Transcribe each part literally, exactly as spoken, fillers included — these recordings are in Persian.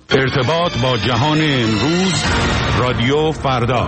ارتباط با جهان امروز، رادیو فردا.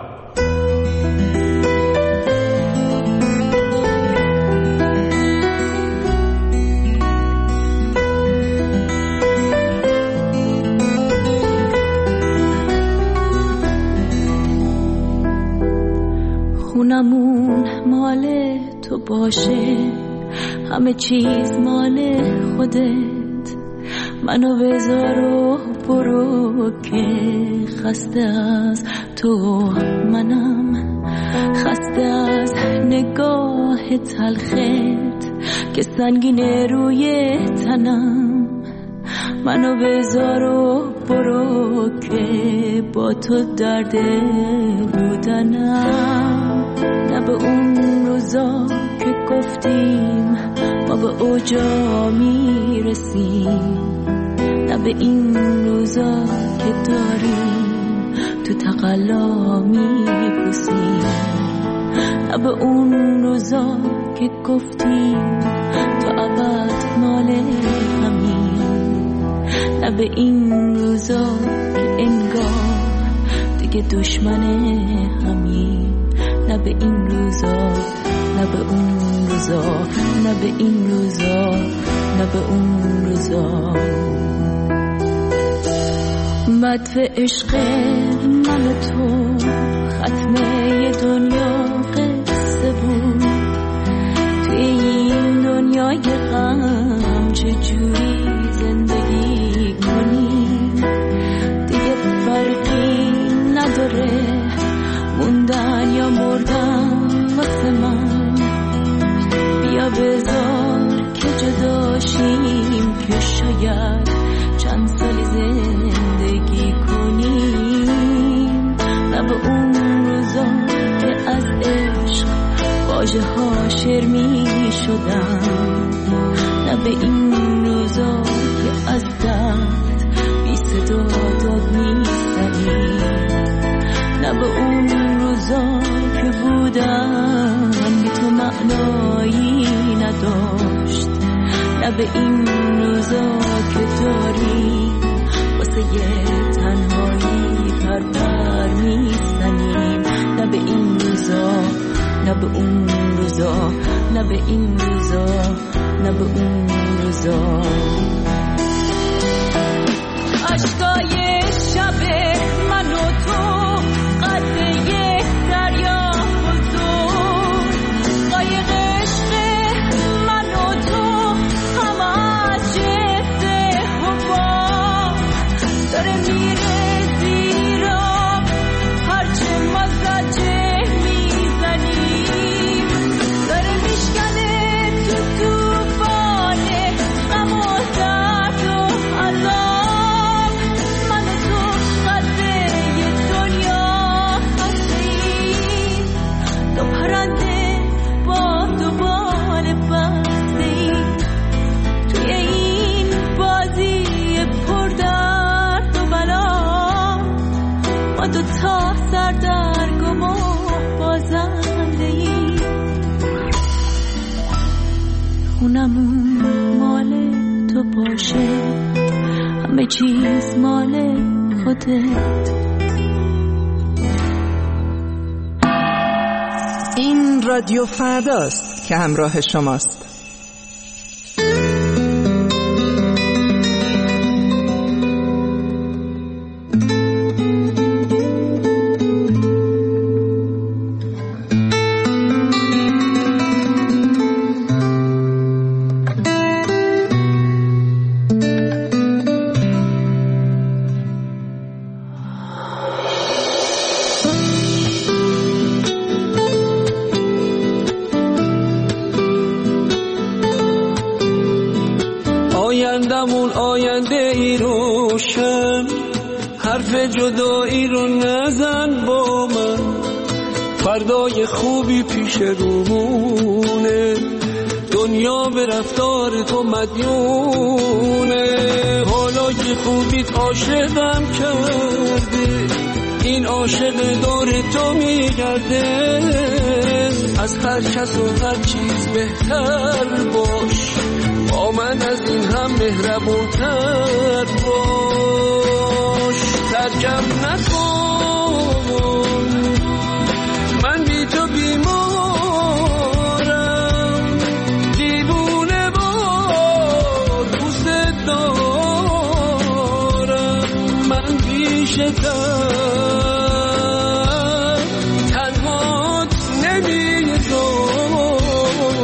خونمون مال تو باشه، همه چیز مال خودت، منو بذار و برو که خسته از تو منم، خسته از نگاه تلخت که سنگینه روی تنم، منو بذار و برو که با تو درد بودنم، نه به اون روزا که گفتیم ما به اوجا میرسیم، نه به این روزا که داریم تو تقلا میپوسیم، نه به اون روزا که گفتیم تو ابد مال همین، نه به این روزا که انگار دیگه دشمن همین، نه به این روزا، نه به اون روزا، نه به این روزا، نه به اون روزا. مدفع عشق من و تو ختمه دنیا قصه بود، توی این دنیای غم چجوری زندگی کنیم، دیگه فرقی نداره موندن یا مردن واسه من، بیا بذار که جداشیم که شاید چند سالی زندگی کنیم، نه به اون روزا که از عشق واژه ها شعر می شدن، نه به این روزا که از درد بی صدا داد می زنیم، نه به اون روزا که بودن بی تو معنایی نداشت، نه به این روزا که داریم واسه یه تنهایی پرپر میزنیم، نه به این روزا، نه به اون روزا، نه به این روزا، نه به اون روزا. عشقای شب من و تو قد یک دریا بزرگ، قایق عشق من و تو همه از جفت حباب داره میره زیرا، هرچه ما زجه میزنیم داره میشکنه تو توفان غم و درد و عذاب، من و تو قده دنیا هستیم، دو پرنده با دوباره بستیم توی این بازی پر درد و بلا، ما دو تا سردرگم و بازنده ایم، خونمون مال تو باشه، همه چیز مال خودت. این رادیو فرداست که همراه شماست. آیندمون آینده ای روشن، حرف جدایی رو نزن با من، فردای خوبی پیش رومونه، دنیا به رفتار تو مدیونه، حالا که خوبیت عاشقم کرده، این عاشق دور تو میگرده، از هر کس و هر چیز بهتر باش، با من از این هم مهربونتر باش. کم نکن، من بی تو بیمارم، دیوونه بار دوست دارم، من بیشتر تنهات نمیذارم.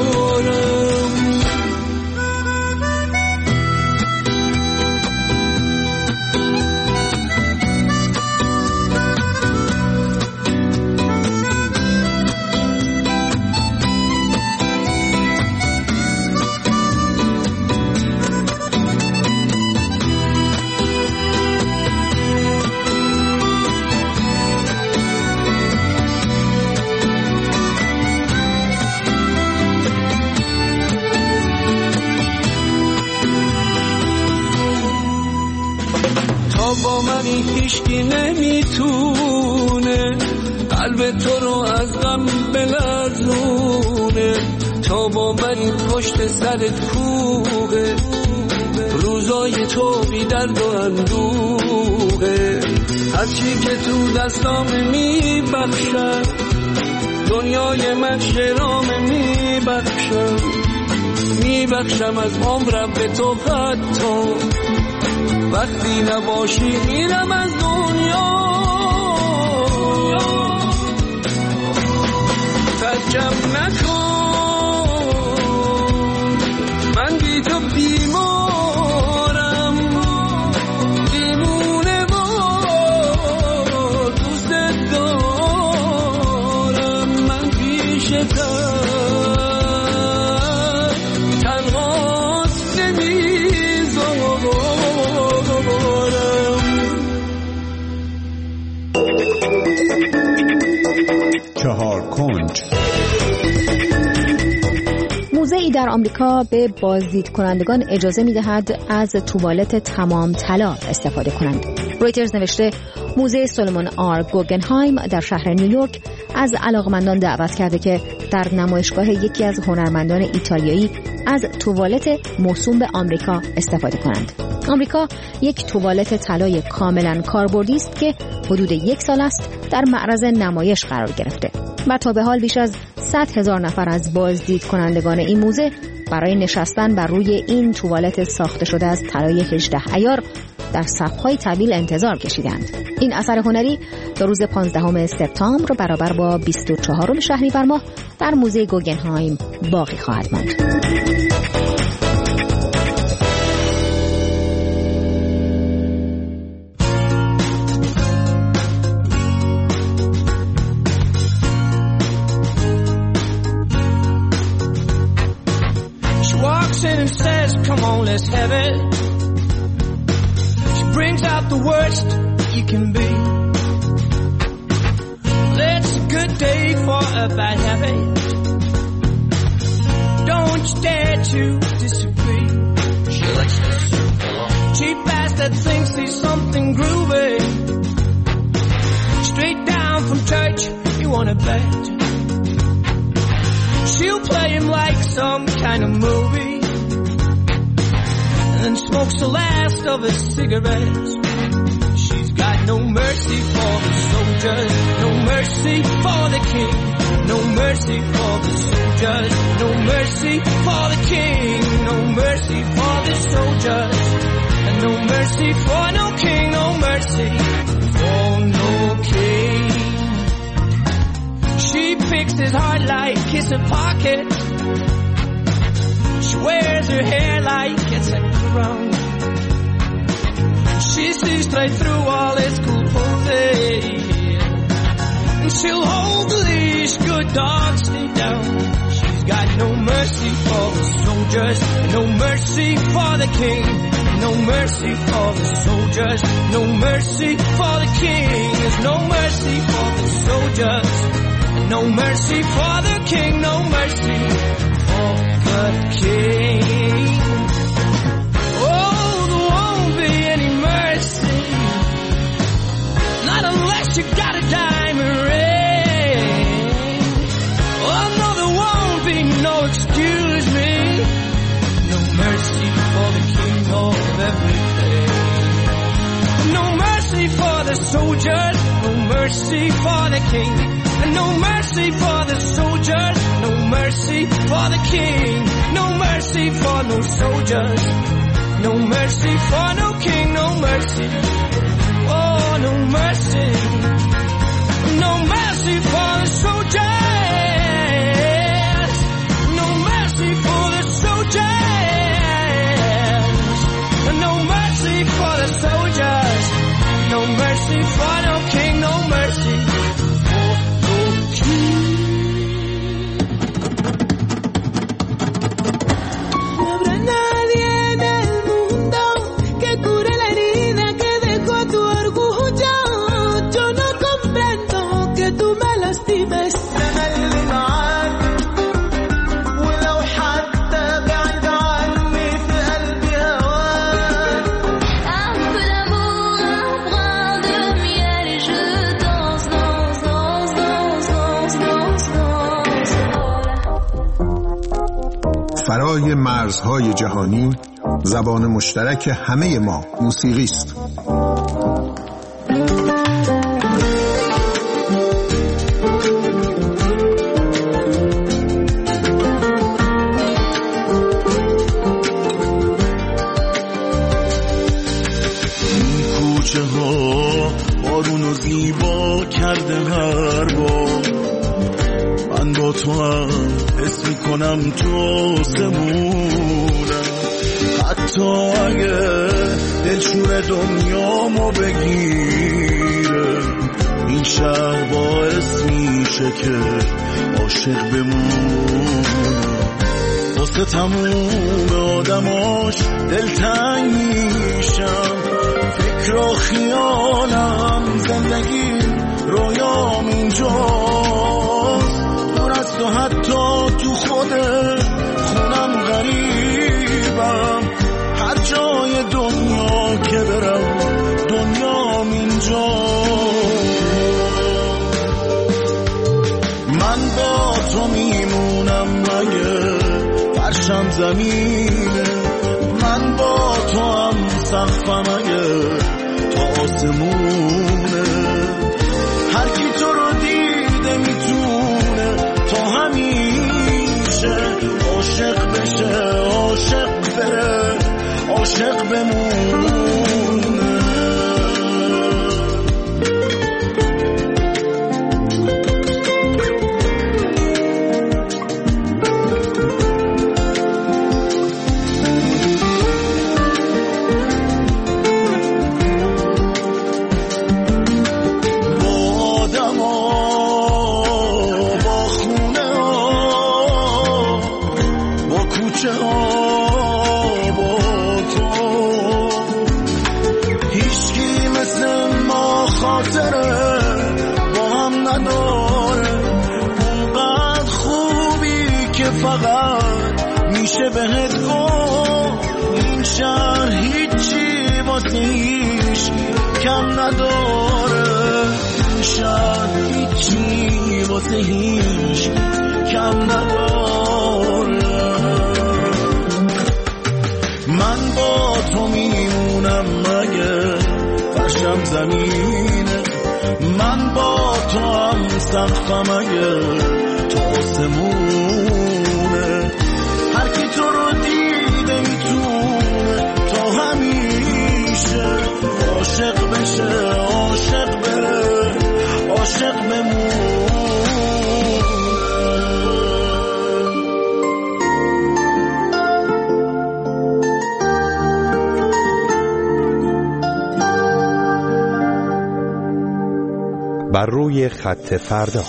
با منی هیچکی نمیتونه قلب تو رو از غم بلرزونه، تا با منی پشت سرت کوه، روزای تو بی درد و اندوه، هرچی که تو دستام میبخشم دنیای من شرام میبخشم، میبخشم از عمرم به تو حتی وقتی نباشی میرم از دنیا. ترکم نکن، من بی تو بیمارم، دیوونه وار دوست دارم، من بیشتر تنهات نمیذارم. چهار کنج. موزه‌ای در آمریکا به بازدید کنندگان اجازه می‌دهد از توالت تمام طلا استفاده کنند. رویترز نوشته موزه سولومون آر گوگنهایم در شهر نیویورک از علاقمندان دعوت کرده که در نمایشگاه یکی از هنرمندان ایتالیایی از توالت موسوم به آمریکا استفاده کنند. آمریکا یک توالت طلای کاملا کاربردی است که حدود یک سال است در معرض نمایش قرار گرفته و تا به حال بیش از صد هزار نفر از بازدید کنندگان این موزه برای نشستن بر روی این توالت ساخته شده از طلای هجده عیار در صف‌های طویل انتظار کشیدند. این اثر هنری تا روز پانزدهم سپتامبر برابر با بیست و چهارم شهریور ماه در موزه گوگنهایم باقی خواهد ماند. And says, come on, let's have it. She brings out the worst you can be. It's a good day for a bad habit. Don't you dare to disagree. She likes to soup along. Cheap ass that thinks he's something groovy. Straight down from church, you wanna bet. She'll play him like some kind of movie. And smokes the last of his cigarettes. She's got no mercy for the soldiers, no mercy for the king, no mercy for the soldiers, no mercy for the king, no mercy for the soldiers, and no mercy for no king, no mercy for no king. She picks his heart like it's a pocket. She wears her hair like it's a crown. She sees straight through all his cool poses, and she'll hold the leash, good dog, stay down. She's got no mercy for the soldiers, no mercy for the king, no mercy for the soldiers, no mercy for the king. There's no mercy for the soldiers, no mercy for the king, no mercy for the king. Oh, there won't be any mercy, not unless you got a diamond ring. Oh no, there won't be no excuse me, no mercy for the king of everything, no mercy for the soldiers, no mercy for the king. And no mercy for the soldiers, no mercy for the king. No mercy for no soldiers, no mercy for no king, no mercy. Oh, no mercy, no mercy for the soldiers, no mercy for the soldiers, no mercy for the soldiers, no mercy for no king, no mercy for no king. No habrá nadie en el mundo que cure la herida que dejó tu orgullo. Yo no comprendo que tú me lastimes. فرای مرزهای جهانی زبان مشترک همه ما موسیقی است. کوچه ها بارونو زیبا کرده هر بار، من با تو هم حس میکنم تو زمونم، حتی اگه دلشور دنیامو بگیره، این شهر باعث میشه که عاشق بمونم. واسه تموم آدماش دلتنگ میشم، فکر و خیالم زندگی رویام اینجاست، دور از تو حتی تو خود خونم غریبم، هر جای دنیا که برم دنیام اینجاست. من با تو میمونم مگه فرشم زمینه، من با تو هم سقفم اگه تا آسمونه، هر کی تو رو دیده میتونه تا همیشه عاشق بشه، عاشق بره، عاشق بمونه. میشه بهت گفت این شهر هیچی واسه هیچ کم نداره، این شهر هیچی واسه هیچ کم نداره. من با تو میمونم مگه فرشم زمینه، من با تو هم سقفم اگه تا آسمونه، هر کی تو رو دیده میتونه تا همیشه عاشق بشه، عاشق بره، عاشق بمونه. بر روی خط فردا.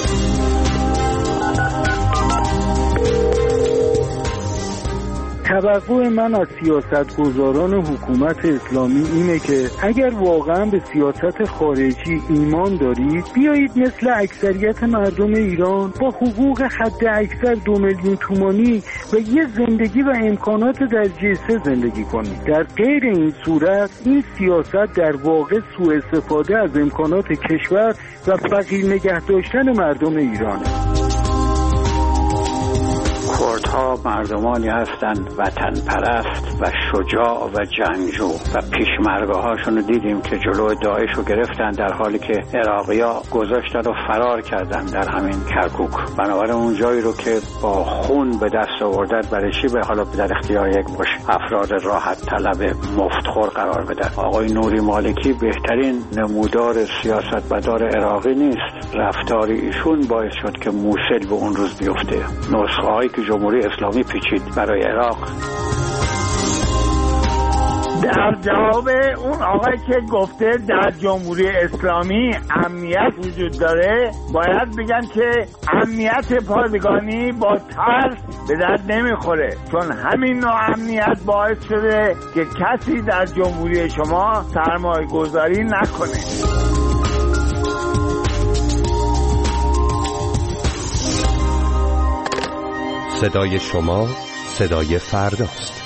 توقع من از سیاستگزاران حکومت اسلامی اینه که اگر واقعا به سیاست خارجی ایمان دارید، بیایید مثل اکثریت مردم ایران با حقوق حد اکثر دو میلیون تومانی و یه زندگی و امکانات درجه سه زندگی کنید. در غیر این صورت این سیاست در واقع سوء استفاده از امکانات کشور و فقیر نگه داشتن مردم ایرانه. کمونیست‌ها مردمانی هستند وطن پرست و شجاع و جنگجو و پیشمرگه‌هاشون رو دیدیم که جلوی داعش رو گرفتن در حالی که عراقی‌ها گذاشتن و فرار کردن در همین کرکوک. بنابراین اون جایی رو که با خون به دست آوردن برای چی به حالا در اختیار یک مش افراد راحت طلب مفتخور قرار بدن؟ آقای نوری مالکی بهترین نمودار سیاستمدار عراقی نیست. رفتار ایشون باعث شد که موصل به اون روز بیفته. نسخه هایی که جمهوری اسلامی پیچید برای عراق. در جواب اون آقای که گفته در جمهوری اسلامی امنیت وجود داره، باید بگن که امنیت پادگانی با ترس به درد نمیخوره، چون همین نوع امنیت باعث شده که کسی در جمهوری شما سرمایه گذاری نکنه. صدای شما صدای فرداست.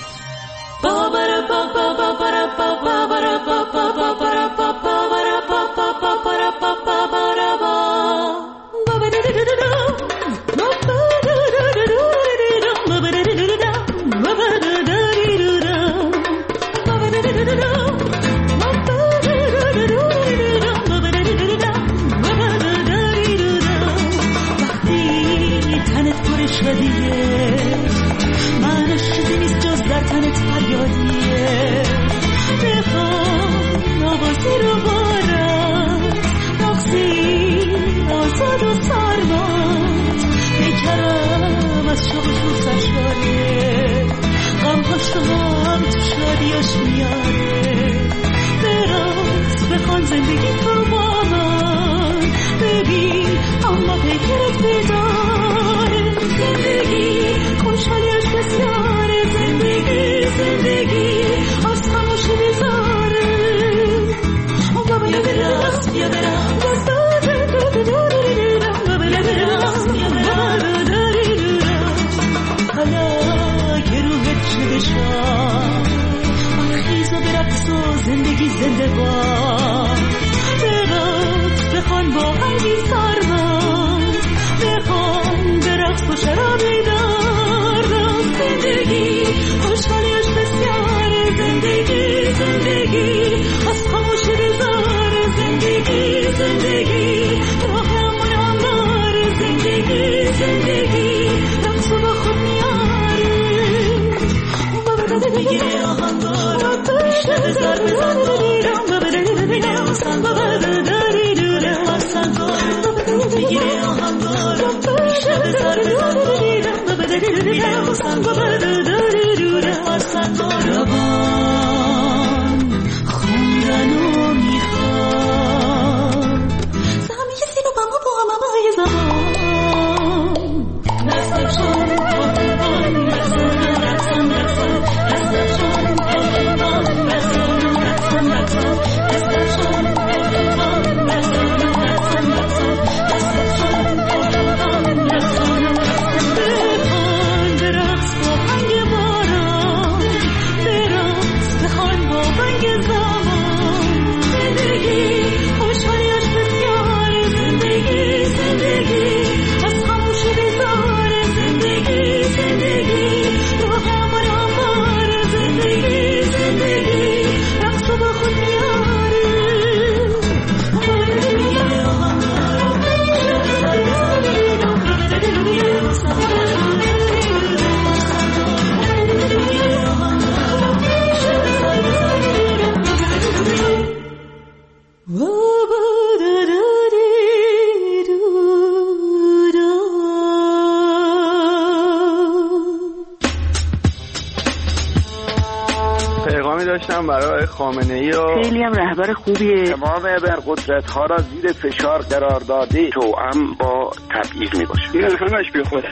برای خامنه‌ای و خیلی هم رهبر خوبیه. تمام ابرقدرت‌ها را زیر فشار قرار داده، توأم با تبعیض میباشه. این همش بیخوده.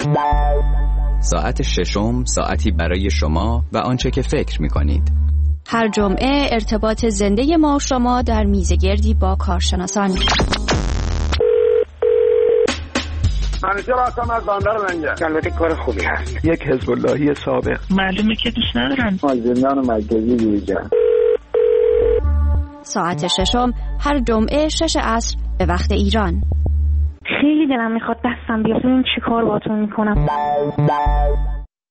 ساعت ششم ساعتی برای شما و آنچه که فکر میکنید. هر جمعه ارتباط زنده ما و شما در میزگردی با کارشناسان. منیجر هستم از بندر منجر. البته کار خوبی هست. یک حزب اللهی سابق. معلومه که دوست ندارن. از زندان مرکزی بیرون. ساعت ششم هر جمعه شش عصر به وقت ایران. خیلی دلم میخواد دستم بیاد. این چی کار باتون میکنم؟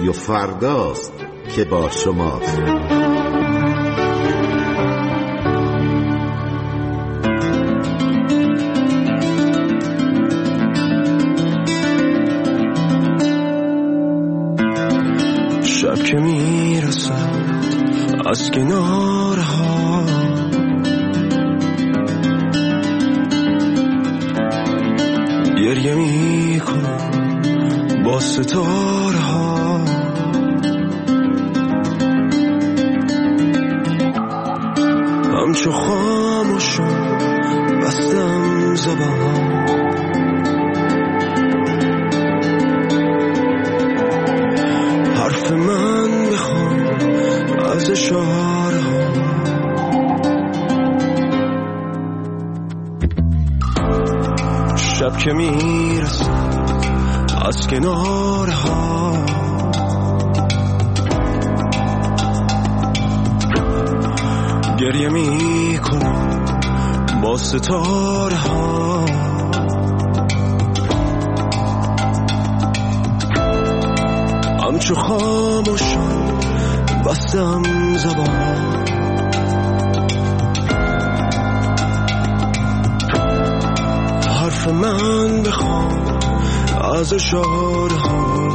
رادیو فرداست که با شماست. شب که میرسد از کنارها، گریه میکنم با ستاره ها، همچو خاموشم بستم زبان، حرف من بخوام از اشاره ها. شب که میرسه از کناره ها، گریه میکنم با ستاره ها، همچو خاموشم بستم زبان، حرف من بخوام از اشاره ها.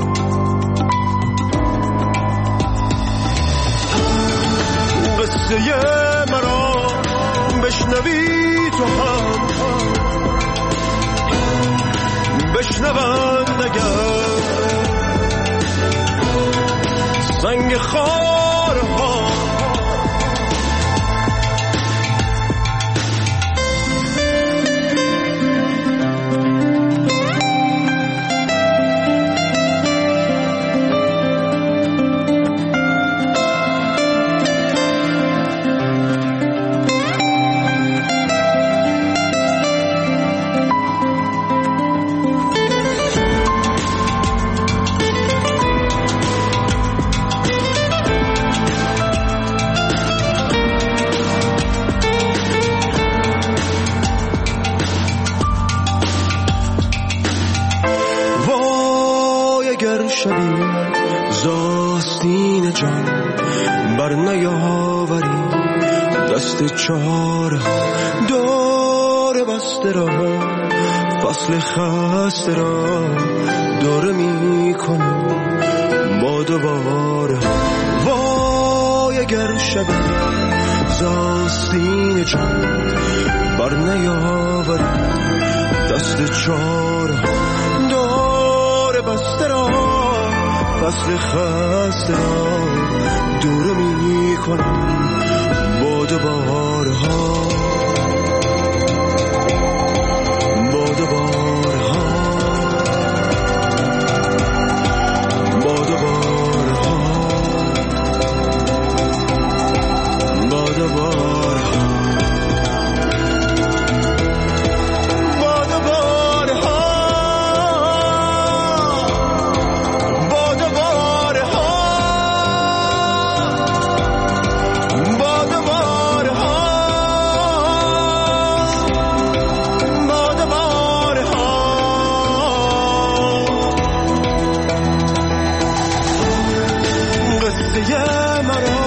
قصه مرا بشنوی تو هم، بشنون نگر سنگ خارها، شبی زاستین جان بر نیاوری دست چاره، دور بسته را فصل خسته را دور می کنم با دوباره. وای اگر شبی زاستین جان بر نیاوری دست چاره، دور بسته را فصل خسته را دور می کنم با دوباره ها، با دوباره ها، با دوباره ها، با دوباره ها، با دوباره ها. مرا